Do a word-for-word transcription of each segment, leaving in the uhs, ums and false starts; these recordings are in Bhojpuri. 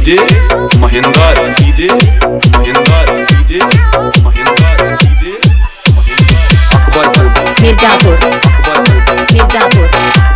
DJ Mahendra DJ Mahendra DJ Mahendra DJ Akbarpur Mirzapur Akbarpur Mirzapur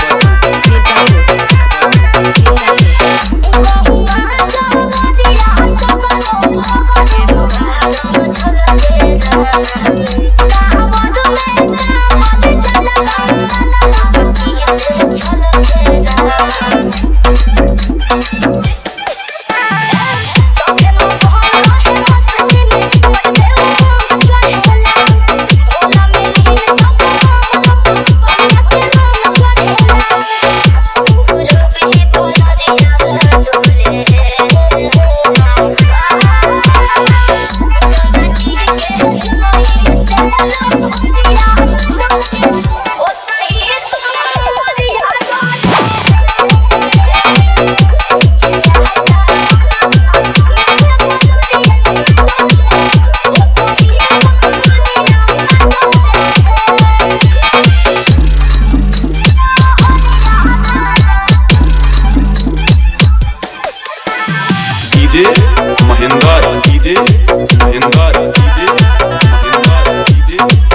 DJ Mahendra DJ Mahendra DJ Mahendra DJ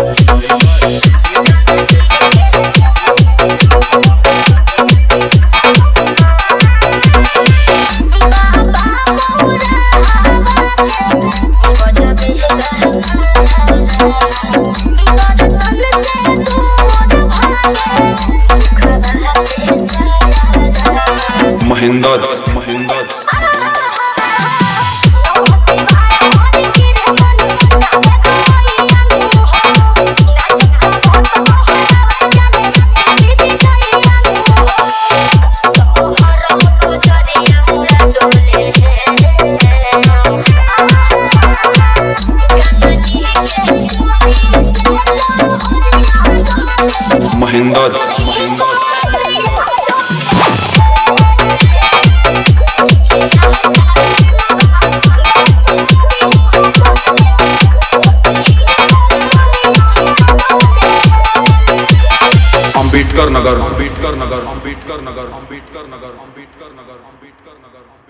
Mahendra Mahendra Mahendra Mahendra Ambedkar Nagar Ambedkar Nagar Ambedkar Nagar Ambedkar Nagar Ambedkar Nagar Ambedkar Nagar